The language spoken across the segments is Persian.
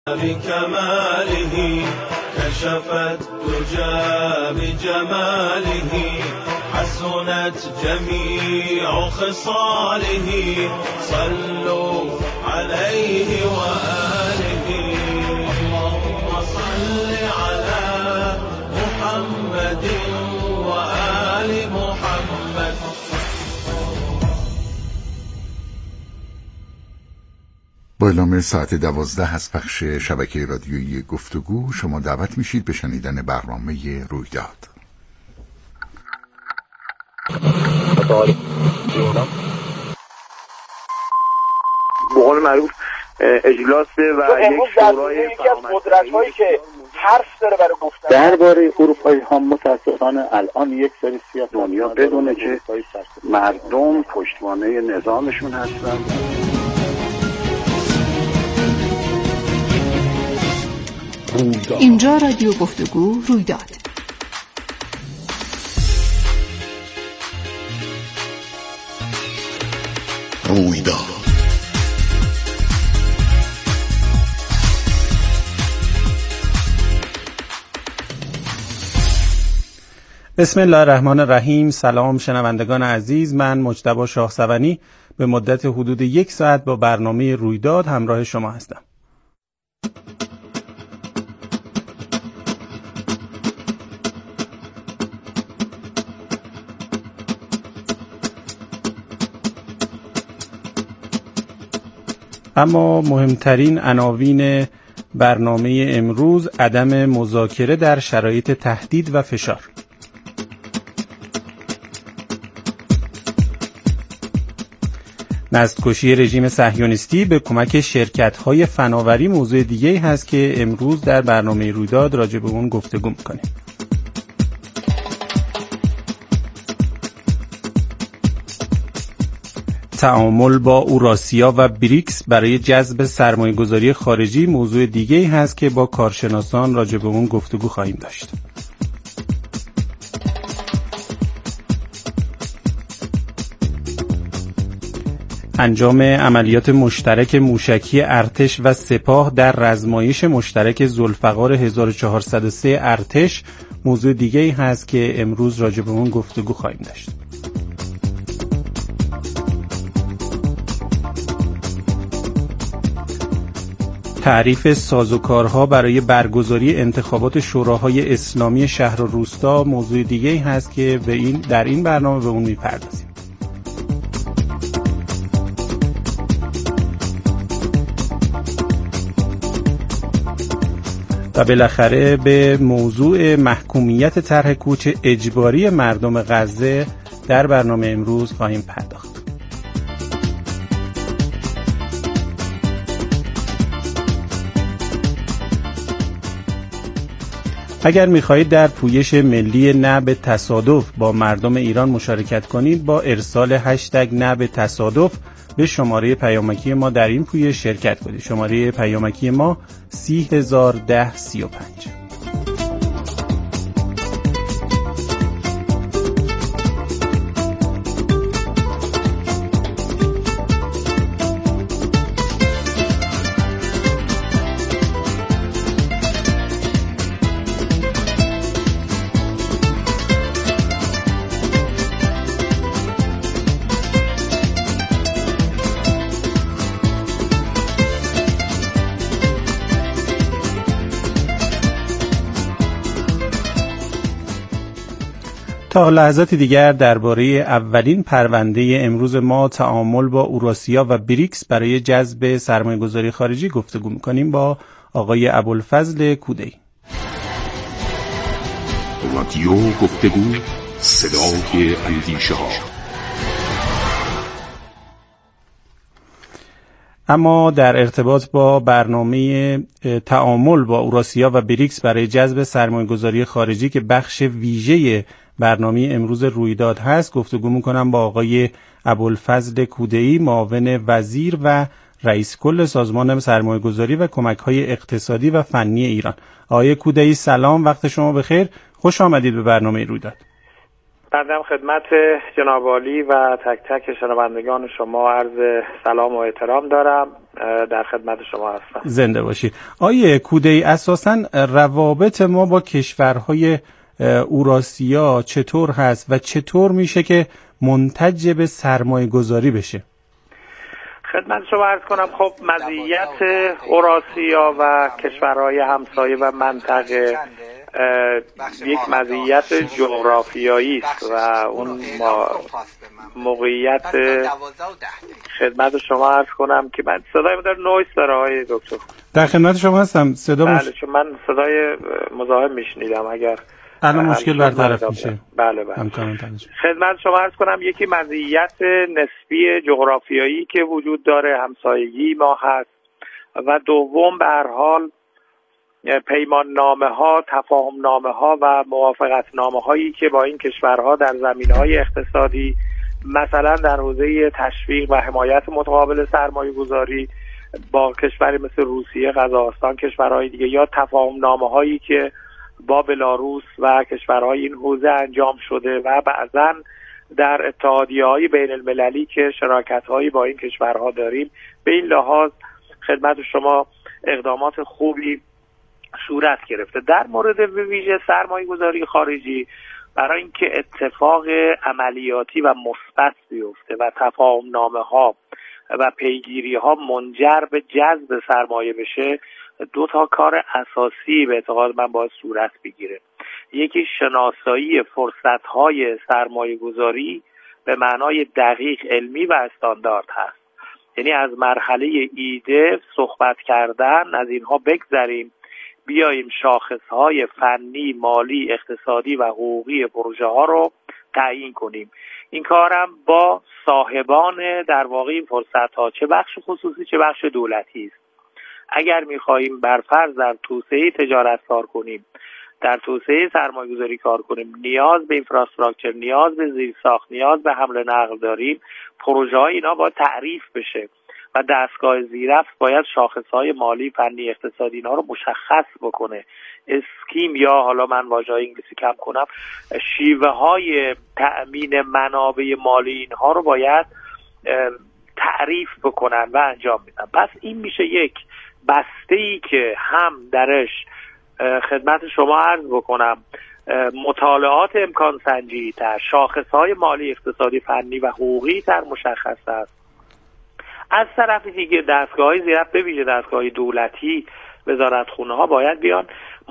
بكماله كشفت دجى بجماله حسنت جميع خصاله صلوا عليه وآله اللهم صل على محمد وآل محمد. با اعلام ساعت 12 از پخش شبکه رادیویی گفتگو شما دعوت میشید به شنیدن برنامه رویداد. به قول معروف اجلاسه و یک شورای یکی از قدرت‌هایی که حرف داره برای گفتن درباره اروپایی ها متاسفانه الان یک سری سیاست دنیا بدونه که مردم پشتوانه نظامشون هستن. اینجا رادیو گفتگو رویداد. رویداد بسم الله الرحمن الرحیم. سلام شنوندگان عزیز، من مجتبی شاهسوانی به مدت حدود 1 ساعت با برنامه رویداد همراه شما هستم. اما مهمترین عناوین برنامه امروز عدم مذاکره در شرایط تهدید و فشار. نسل‌کشی رژیم صهیونیستی به کمک شرکت‌های فناوری موضوع دیگه‌ای هست که امروز در برنامه رویداد راجع به اون گفتگو می‌کنیم. تعامل با اوراسیا و بریکس برای جذب سرمایه‌گذاری خارجی موضوع دیگه‌ای هست که با کارشناسان راجع به اون گفتگو خواهیم داشت. انجام عملیات مشترک موشکی ارتش و سپاه در رزمایش مشترک ذوالفقار 1403 ارتش موضوع دیگه‌ای هست که امروز راجع به اون گفتگو خواهیم داشت. تعریف سازوکارها برای برگزاری انتخابات شوراهای اسلامی شهر و روستا موضوع دیگه‌ای هست که در این برنامه به اون می‌پردازیم. و بالاخره به موضوع محکومیت طرح کوچ اجباری مردم غزه در برنامه امروز خواهیم پرداخت. اگر می‌خواهید در پویش ملی نه به تصادف با مردم ایران مشارکت کنید، با ارسال هشتگ نه به تصادف به شماره پیامکی ما در این پویش شرکت کنید. شماره پیامکی ما 301035. تا لحظات دیگر درباره اولین پرونده امروز ما تعامل با اوراسیا و بریکس برای جذب سرمایه‌گذاری خارجی گفتگو می‌کنیم با آقای ابوالفضل کوده‌ای. رادیو گفتگو، صدای اندیشه‌ها. اما در ارتباط با برنامه تعامل با اوراسیا و بریکس برای جذب سرمایه‌گذاری خارجی که بخش ویژه برنامه امروز رویداد هست گفتگو میکنم با آقای ابوالفضل کوده‌ای، معاون وزیر و رئیس کل سازمان سرمایه‌گذاری و کمک‌های اقتصادی و فنی ایران. آقای کوده‌ای سلام، وقت شما بخیر، خوش آمدید به برنامه رویداد. بنده خدمت جناب عالی و تک تک شنوندگان شما عرض سلام و احترام دارم. در خدمت شما هستم. زنده باشید. آیه کوده‌ای، اساساً روابط ما با کشورهای اوراسیا چطور هست و چطور میشه که منتج به سرمایه گذاری بشه؟ خدمت شما عرض کنم خب مزیت اوراسیا و کشورهای همسایه و منطقه یک مزیت جغرافیایی است و اون موقعیت خدمت شما عرض کنم که من صدای من در نویز داره آقای دکتر. در خدمت شما هستم. صدا بله چون من صدای مزاحم میشنیدم. اگر الان مشکل برطرف میشه. بله خدمت شما عرض کنم یکی مزیت نسبی جغرافیایی که وجود داره، همسایگی ما هست، و دوم به هر حال پیمان نامه ها، تفاهم نامه ها و موافقت نامه هایی که با این کشورها در زمینه های اقتصادی، مثلا در حوزه تشویق و حمایت متقابل سرمایه گذاری با کشوری مثل روسیه، قزاقستان، کشورهای دیگه، یا تفاهم نامه هایی که با بلاروس و کشورهای این حوزه انجام شده و بعضا در اتحادیه‌های بین المللی که شراکت‌هایی با این کشورها داریم. به این لحاظ خدمت شما اقدامات خوبی صورت گرفته. در مورد ویژه سرمایه‌گذاری خارجی، برای اینکه اتفاق عملیاتی و مثبت بیفته و تفاهم نامه‌ها و پیگیری‌ها منجر به جذب سرمایه بشه، دو تا کار اساسی به اعتقاد من باید صورت بگیره. یکی شناسایی فرصت‌های سرمایه‌گذاری به معنای دقیق، علمی و استاندارد هست. یعنی از مرحله ایده صحبت کردن، از اینها بگذریم، بیاییم شاخص‌های فنی، مالی، اقتصادی و حقوقی پروژه‌ها رو تعیین کنیم. این کارم با صاحبان در واقع این فرصت‌ها، چه بخش خصوصی چه بخش دولتی است. اگر می‌خواهیم بر فرض در توسعه تجارت کار کنیم، در توسعه سرمایه‌گذاری کار کنیم، نیاز به اینفراستراکچر، نیاز به زیرساخت، نیاز به حمل نقل داریم. پروژه‌های اینا باید تعریف بشه و دستگاه زیرفت باید شاخص‌های مالی، فنی، اقتصادی اینا رو مشخص بکنه. اسکیم یا حالا من واژه‌های انگلیسی کم کنم، شیوه‌های تأمین منابع مالی اینها رو باید تعریف بکنن و انجام میدن. پس این میشه یک بسته‌ای که هم درش خدمت شما عرض بکنم مطالعات امکان سنجی تر، شاخص‌های مالی، اقتصادی، فنی و حقوقی تر مشخص است. از طرف دیگه دستگاه‌های زیرفت به ویژه دستگاه‌های دولتی، وزارتخونه‌ها باید بیان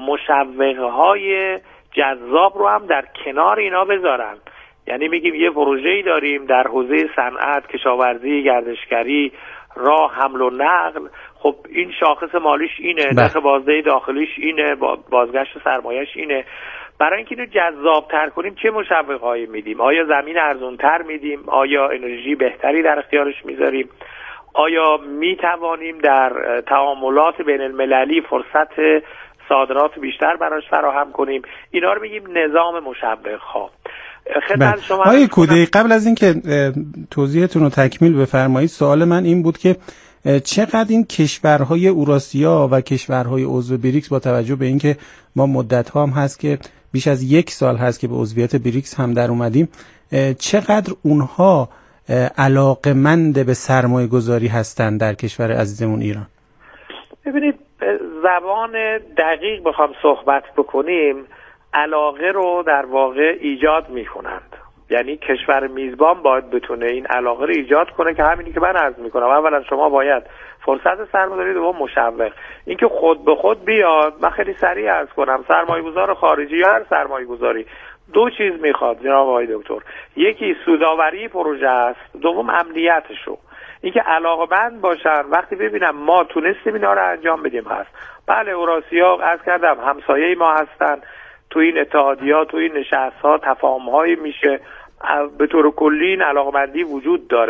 مشوق‌های جذاب رو هم در کنار اینا بذارن. یعنی میگیم یه پروژه‌ای داریم در حوزه صنعت، کشاورزی، گردشگری، راه، حمل و نقل. خب این شاخص مالیش اینه، نرخ بازده داخلیش اینه، بازگشت سرمایه‌اش اینه. برای اینکه اینو جذاب‌تر کنیم چه مشوق‌هایی میدیم؟ آیا زمین ارزان‌تر میدیم؟ آیا انرژی بهتری در اختیارش میذاریم؟ آیا میتوانیم در تعاملات بین المللی فرصت صادرات بیشتر براش فراهم کنیم؟ اینا رو میگیم نظام مشوق‌ها. خدمت شما آقای کوده‌ای، قبل از اینکه توضیحتون رو تکمیل بفرمایید، سوال من این بود که چقدر این کشورهای اوراسیا و کشورهای عضو بریکس با توجه به اینکه ما مدت‌ها هم هست که بیش از 1 سال هست که به عضویت بریکس هم در اومدیم، چقدر اونها علاقه‌مند به سرمایه گذاری هستند در کشور عزیزمون ایران؟ ببینید، زبان دقیق بخوام صحبت بکنیم، علاقه رو در واقع ایجاد میکنند. یعنی کشور میزبان باید بتونه این علاقه رو ایجاد کنه که همینی که من عرض میکنم. اولا شما باید فرصت سرمایه‌گذاری، دوم مشوق. اینکه خود به خود بیاد، من خیلی سریع عرض کنم، سرمایه‌گذار خارجی یا هر سرمایه‌گذاری دو چیز میخواد جناب آقای دکتر. یکی سودآوری پروژه است، دوم امنیتشو. اینکه علاقه‌مند باشن وقتی ببینم ما تونستیم اینا رو انجام بدیم هست. بله اوراسیا عرض کردم همسایه ما هستن، تو این اتحادیات، تو این نشست‌ها تفاهم‌هایی میشه. به طور کلی این علاقه‌مندی وجود داره و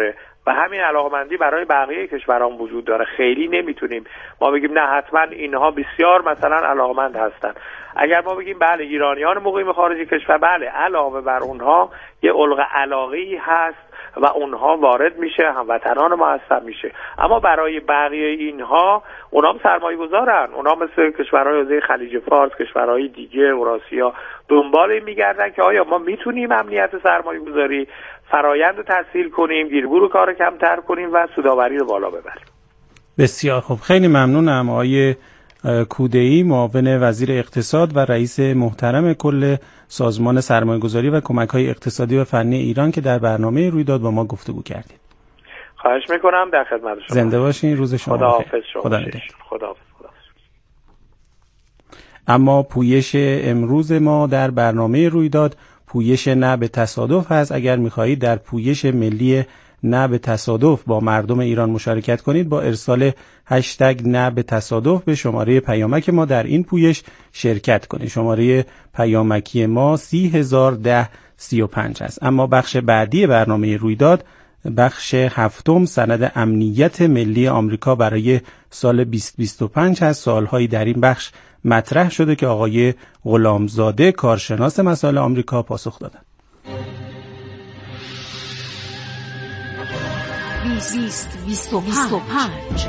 و همین علاقمندی برای بقیه کشوران وجود داره. خیلی نمیتونیم ما بگیم نه حتما اینها بسیار مثلا علاقمند هستن. اگر ما بگیم بله ایرانیان مقیم خارج کشور، بله علاوه بر اونها یه الغ علاقه‌ای هست و اونها وارد میشه، هموطنان ما هستن میشه. اما برای بقیه اینها اونها هم سرمایه گذارن، اونها مثل کشورهای حوزه خلیج فارس، کشورهای دیگه اوراسیا دنبال این میگردن که آیا ما میتونیم امنیت سرمایه گذاری فرایند رو تسهیل کنیم، گیرگور کار کمتر کنیم و سودآوری رو بالا ببریم. بسیار خوب، خیلی ممنونم آقای کوده‌ای، معاون وزیر اقتصاد و رئیس محترم کل سازمان سرمایه‌گذاری و کمک‌های اقتصادی و فنی ایران که در برنامه رویداد با ما گفتگو کردید. خواهش میکنم، در خدمت شما. زنده باشین، روز شما بخیر. خداحافظ شما. خداحافظ. اما پویش امروز ما در برنامه رویداد پویش نه به تصادف هست. اگر می‌خواهید در پویش ملی نه به تصادف با مردم ایران مشارکت کنید، با ارسال هشتگ نه به تصادف به شماره پیامک ما در این پویش شرکت کنید. شماره پیامکی ما 301035 است. اما بخش بعدی برنامه رویداد، بخش هفتم، سند امنیت ملی آمریکا برای سال 2025 هست. سوالهایی در این بخش مطرح شده که آقای غلامزاده، کارشناس مسائل آمریکا، پاسخ دادند. 2025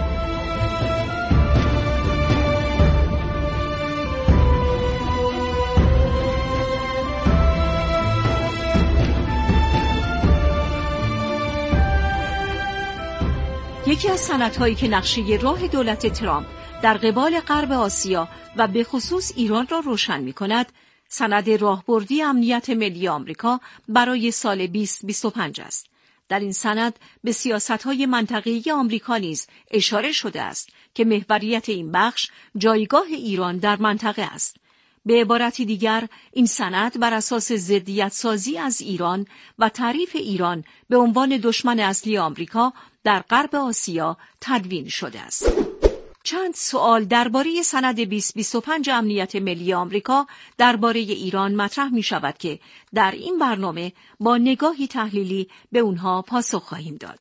یکی از سندهایی که نقشه راه دولت ترامپ در قبال غرب آسیا و به خصوص ایران را روشن می کند، سند راهبردی امنیت ملی آمریکا برای سال 2025 است. در این سند به سیاست‌های منطقه‌ای آمریکا نیز اشاره شده است که محوریت این بخش جایگاه ایران در منطقه است. به عبارتی دیگر، این سند بر اساس ضدیت سازی از ایران و تعریف ایران به عنوان دشمن اصلی آمریکا در غرب آسیا تدوین شده است. چند سوال درباره سند 2025 امنیت ملی آمریکا درباره ایران مطرح می شود که در این برنامه با نگاهی تحلیلی به اونها پاسخ خواهیم داد.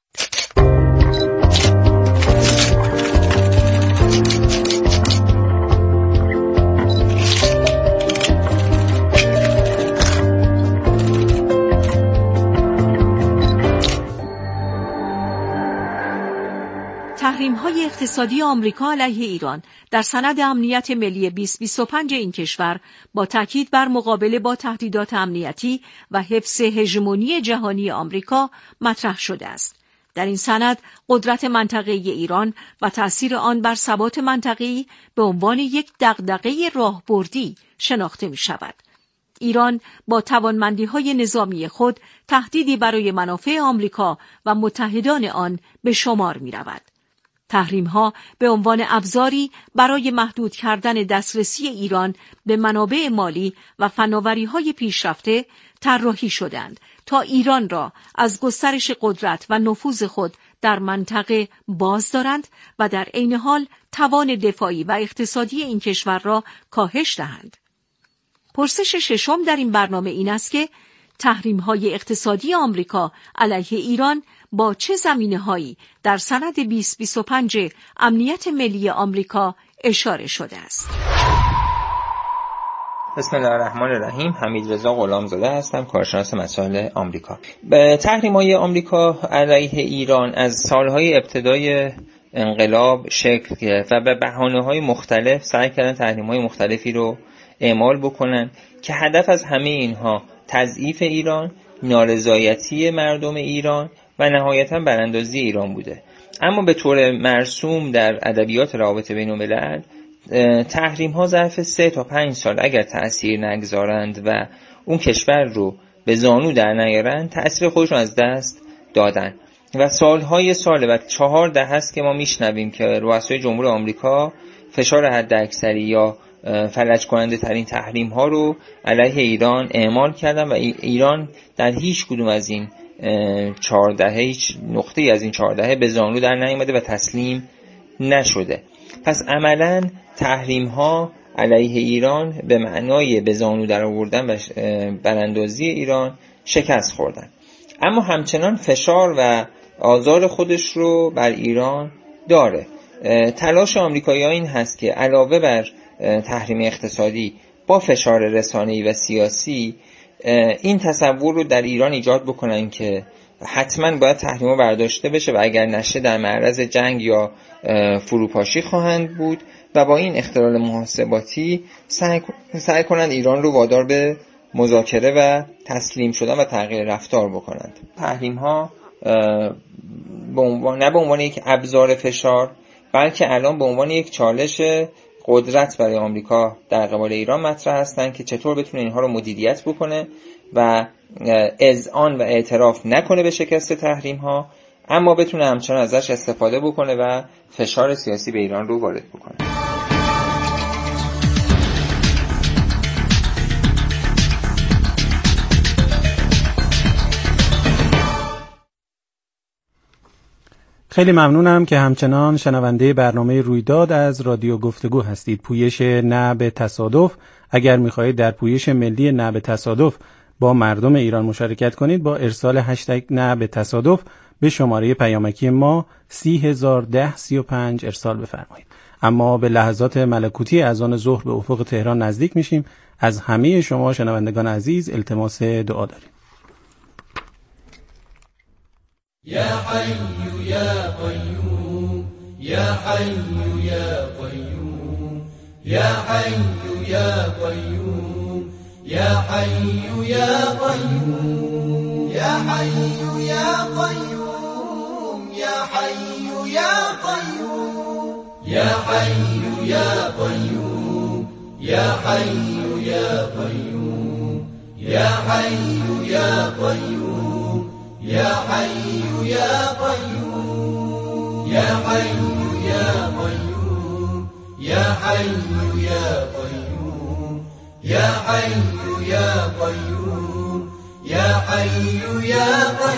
تحریم‌های اقتصادی آمریکا علیه ایران در سند امنیت ملی 2025 این کشور با تاکید بر مقابله با تهدیدات امنیتی و حفظ هژمونی جهانی آمریکا مطرح شده است. در این سند قدرت منطقه‌ای ایران و تأثیر آن بر ثبات منطقه‌ای به عنوان یک دغدغه راهبردی شناخته می‌شود. ایران با توانمندی‌های نظامی خود تهدیدی برای منافع آمریکا و متحدان آن به شمار می‌رود. تحریم‌ها به عنوان ابزاری برای محدود کردن دسترسی ایران به منابع مالی و فناوری‌های پیشرفته طراحی شدند تا ایران را از گسترش قدرت و نفوذ خود در منطقه باز دارند و در عین حال توان دفاعی و اقتصادی این کشور را کاهش دهند. پرسش ششم در این برنامه این است که تحریم‌های اقتصادی آمریکا علیه ایران با چه زمینه‌هایی در سند 2025 امنیت ملی آمریکا اشاره شده است؟ بسم الله الرحمن الرحیم. حمیدرضا غلامزاده هستم، کارشناس مسائل آمریکا. به تحریم‌های آمریکا علیه ایران از سالهای ابتدای انقلاب شکل گرفت و به بهانه‌های مختلف سعی کردن تحریم‌های مختلفی رو اعمال بکنن که هدف از همه اینها تضعیف ایران، نارضایتی مردم ایران و نهایتاً براندازی ایران بوده. اما به طور مرسوم در ادبیات روابط بین‌الملل تحریم ها ظرف 3 تا 5 سال اگر تأثیر نگذارند و اون کشور رو به زانو در نیارند، تأثیر خودشون از دست دادن و سالهای ساله و 4 دهه است که ما میشنویم که رؤسای جمهور آمریکا فشار حداکثری یا فلج کننده ترین تحریم ها رو علیه ایران اعمال کردن و ایران در هیچ کدوم از این 4 دهه، هیچ نقطه‌ای از این 4 دهه به زانو در نیامده و تسلیم نشده. پس عملاً تحریم ها علیه ایران به معنای به زانو در آوردن و براندازی ایران شکست خوردن. اما همچنان فشار و آزار خودش رو بر ایران داره. تلاش آمریکایی‌ها این هست که علاوه بر تحریم اقتصادی با فشار رسانه‌ای و سیاسی این تصور رو در ایران ایجاد بکنن که حتما باید تحریم‌ها برداشته بشه و اگر نشه در معرض جنگ یا فروپاشی خواهند بود و با این اختلال محاسباتی سعی کنند ایران رو وادار به مذاکره و تسلیم شدن و تغییر رفتار بکنند. تحریم‌ها نه به عنوان یک ابزار فشار، بلکه الان به عنوان یک چالش قدرت برای آمریکا در قبال ایران مطرح هستند که چطور بتونه اینها رو مدیریت بکنه و اذعان و اعتراف نکنه به شکست تحریم‌ها، اما بتونه همچنان ازش استفاده بکنه و فشار سیاسی به ایران رو وارد بکنه. خیلی ممنونم که همچنان شنونده برنامه رویداد از رادیو گفتگو هستید. پویش نه به تصادف. اگر می‌خواهید در پویش ملی نه به تصادف با مردم ایران مشارکت کنید، با ارسال هشتگ نه به تصادف به شماره پیامکی ما 301035 ارسال بفرمایید. اما به لحظات ملکوتی اذان ظهر به افق تهران نزدیک میشیم. از همه شما شنوندگان عزیز التماس دعا داریم. يا حي يا قيوم يا حي يا قيوم يا حي يا قيوم يا حي يا قيوم يا حي يا قيوم يا حي يا قيوم يا حي يا قيوم يا حي يا قيوم يا حي يا قيوم يا حي يا قيوم يا حي يا قيوم يا حي يا قيوم يا حي يا قيوم يا حي يا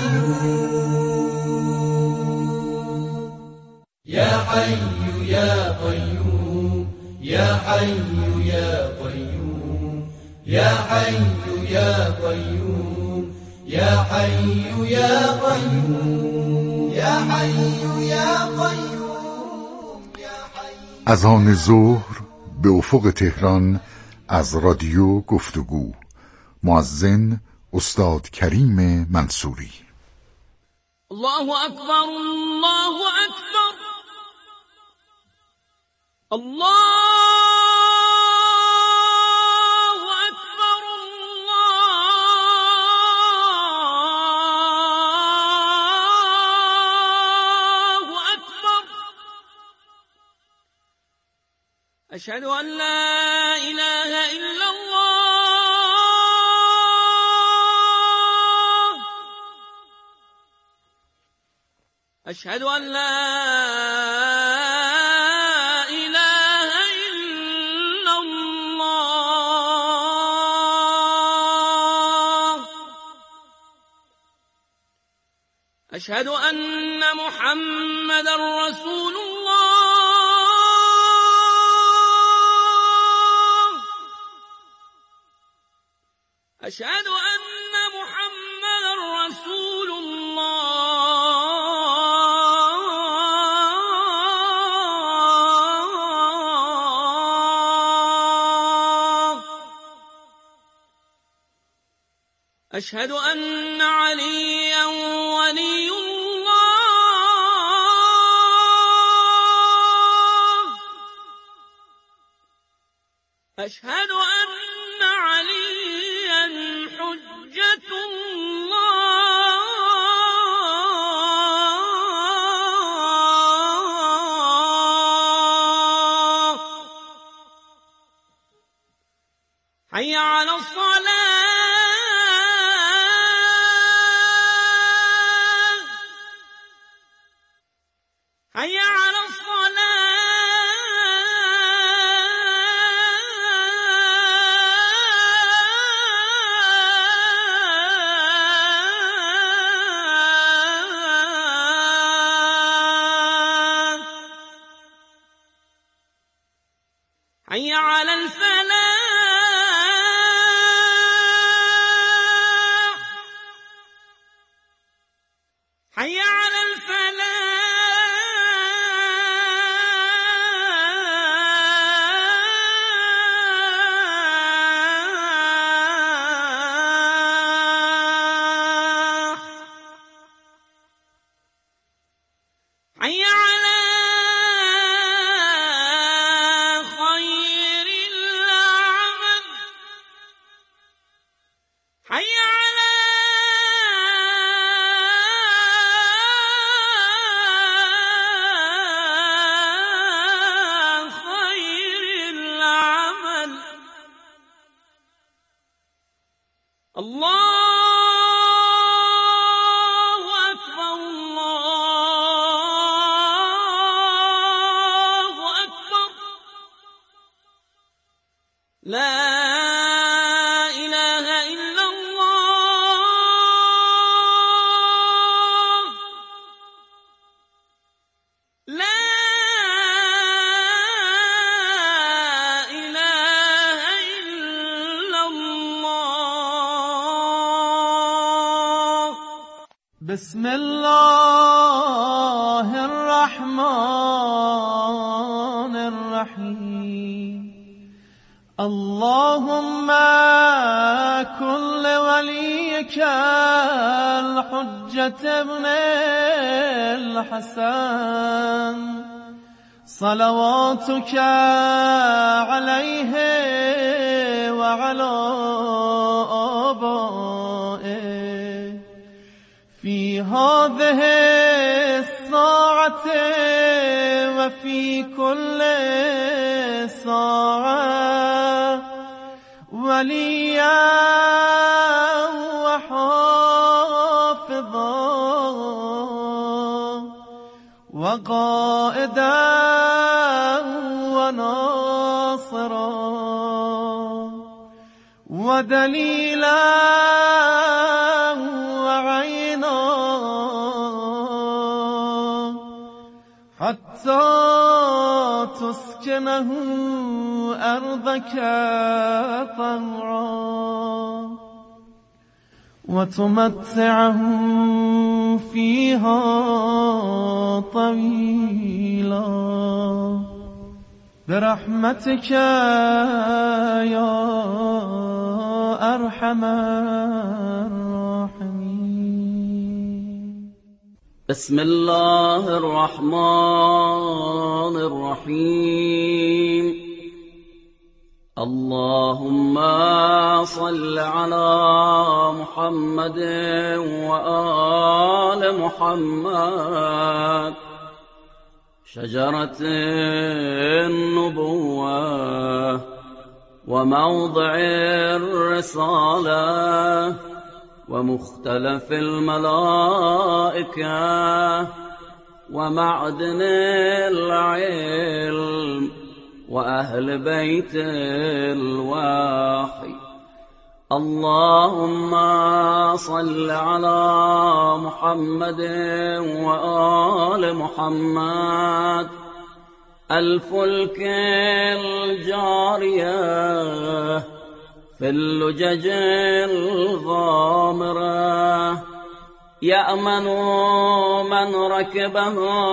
قيوم يا حي يا قيوم يا حي يا قيوم يا حي يا قيوم يا حي يا قيوم يا حي يا قيوم يا حي. اذان ظهر به افق تهران از رادیو گفتگو. مؤذن استاد کریم منصوری. الله اکبر الله اکبر الله أشهد أن لا إله إلا الله أشهد أن لا إله إلا الله أشهد أن محمدا رسول الله أشهد أن محمدا رسول الله أشهد أن عليا ولي الله أشهد أن عليا حجة الله حي على الصلاة حي على الصلاة حي على الفلاح حي على الفلاح الله أكبر الله أكبر لا إله إلا الله لا إله إلا الله بسم الله الرحمن الرحيم اللهم كن لوليك الحجة ابن الحسن صلواتك عليه وعلى آبائه في هذه الساعة وفي كل ساعة وليا وحافظا وقائدا وناصرا ودليلا وعينا حتى تسكنه أرضك طوعا وتمتعه فيها طويلا برحمتك يا أرحم الراحمين. بسم الله الرحمن الرحيم. اللهم صل على محمد وآل محمد. شجرة النبوة وموضع الرسالة ومختلف الملائكة ومعدن العلم وأهل بيت الوحي. اللهم صل على محمد وآل محمد. الفلك الجارية في اللجج الغامرة يأمن من ركبها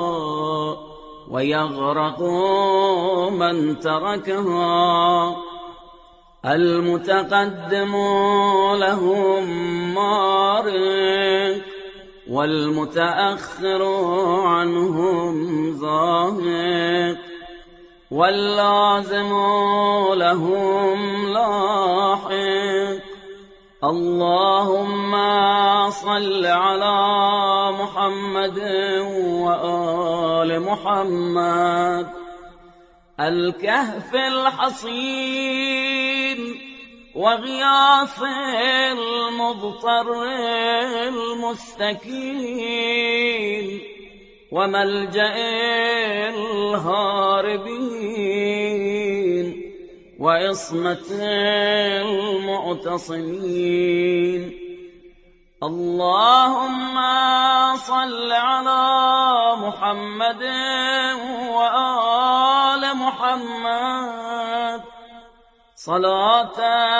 ويغرق من تركها. المتقدم لهم مارق والمتأخر عنهم زاهق واللازم لهم لاحق. اللهم صل على محمد وآل محمد. الكهف الحصين وغياث المضطر المستكين وملجأ الهاربين وعصمة المعتصمين. اللهم صل على محمد وآل محمد صلاة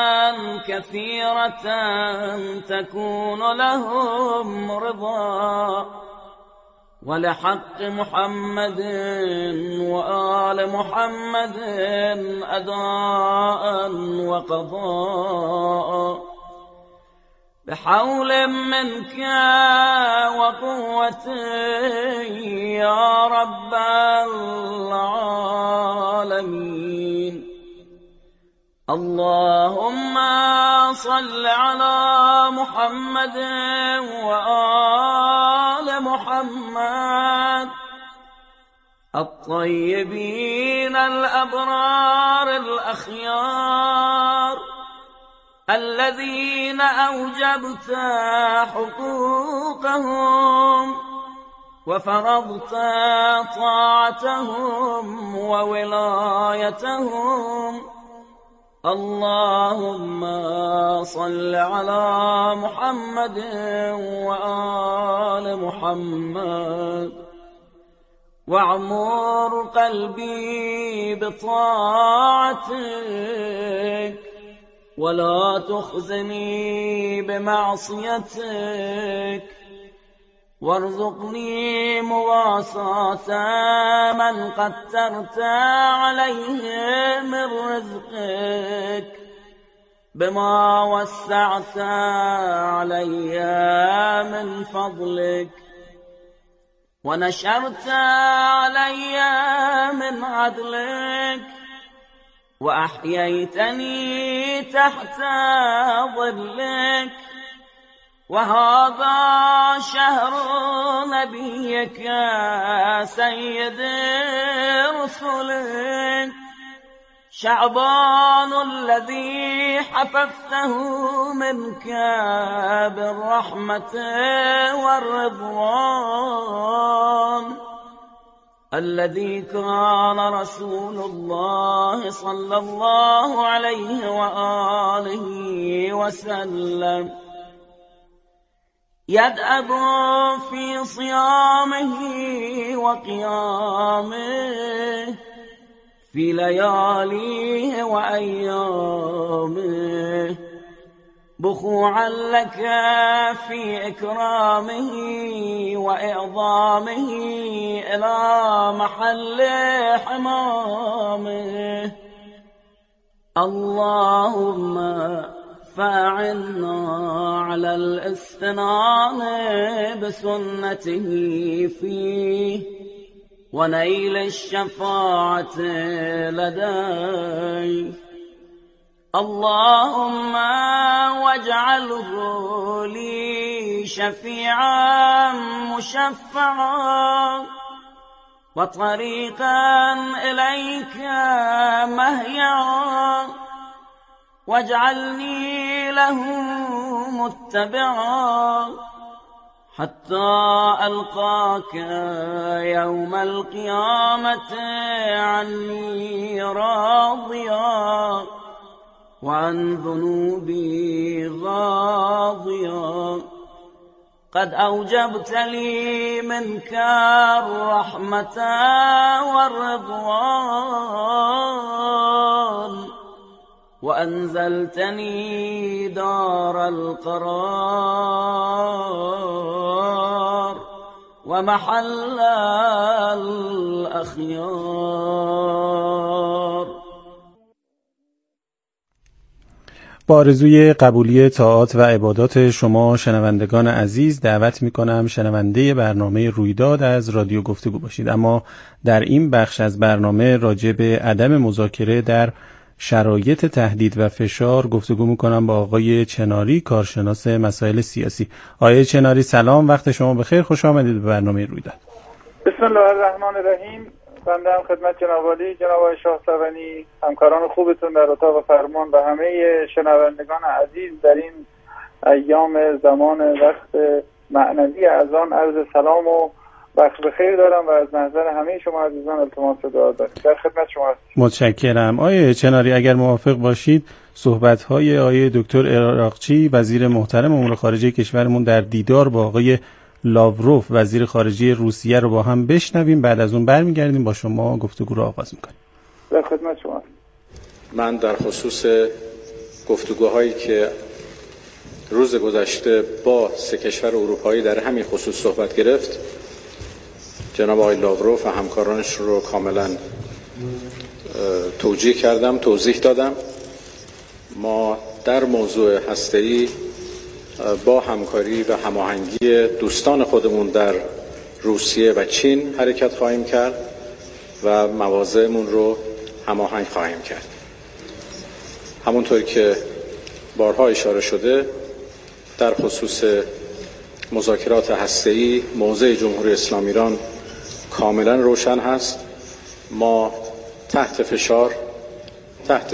كثيرة تكون لهم رضا ولحق محمد وآل محمد أداء وقضاء بحول منك وقوة يا رب العالمين. اللهم صل على محمد وآل محمد الطيبين الأبرار الأخيار الذين أوجبت حقوقهم وفرضت طاعتهم وولايتهم. اللهم صل على محمد وآل محمد واعمر قلبي بطاعتك ولا تخزني بمعصيتك وارزقني مواساة من قدرت عليه من رزقك بما وسعت علي من فضلك ونشرت علي من عدلك وأحييتني تحت ظلك. وهذا شهر نبيك سيد رسلك شعبان الذي حففته منك بالرحمة والرضوان، الذي كان رسول الله صلى الله عليه وآله وسلم يدأب في صيامه وقيامه في لياليه وأيامه بخوعا لك في إكرامه وإعظامه إلى محل حمامه. اللهم فأعنا على الاستنان بسنته فيه ونيل الشفاعة لديه. اللهم واجعله لي شفيعا مشفعا وطريقا إليك مهيعا واجعلني له متبعا حتى ألقاك يوم القيامة عني راضيا وعن ذنوبي غاضيا. قد أوجبت لي منك الرحمة والرضوان وأنزلتني دار القرار ومحل الأخيار. با آرزوی قبولی طاعات و عبادات شما شنوندگان عزیز دعوت می‌کنم شنونده برنامه رویداد از رادیو گفتگو باشید. اما در این بخش از برنامه راجع به عدم مذاکره در شرایط تهدید و فشار گفتگو می‌کنم با آقای چناری، کارشناس مسائل سیاسی. آقای چناری سلام، وقت شما بخیر، خوش آمدید به برنامه رویداد. بسم الله الرحمن الرحیم. بنده هم خدمت جناب عالی، جناب آقای شاهصبنی، همکاران خوبتون در اتاق فرمان و همه شنوندگان عزیز در این ایام زمان وقت معنوی اذان عرض سلام و وقت بخیر دارم و از نظر همه شما عزیزان التماس دعا دارم. در خدمت شما هستم. متشکرم. آقای چناری اگر موافق باشید صحبت‌های آقای دکتر عراقچی وزیر محترم امور خارجه کشورمون در دیدار با آقای لاوروف وزیر خارجه روسیه رو با هم بشنویم، بعد از اون برمیگردیم با شما گفتگو رو آغاز می‌کنیم. در خدمت شما. من در خصوص گفتگوهایی که روز گذشته با سه کشور اروپایی در همین خصوص صحبت گرفت، جناب آقای لاوروف و همکارانش رو کاملا توجیه کردم، توضیح دادم. ما در موضوع هسته‌ای با همکاری و هماهنگی دوستان خودمون در روسیه و چین حرکت خواهیم کرد و مواضعمون رو هماهنگ خواهیم کرد. همونطور که بارها اشاره شده در خصوص مذاکرات هسته‌ای موضع جمهوری اسلامی ایران کاملا روشن هست. ما تحت فشار، تحت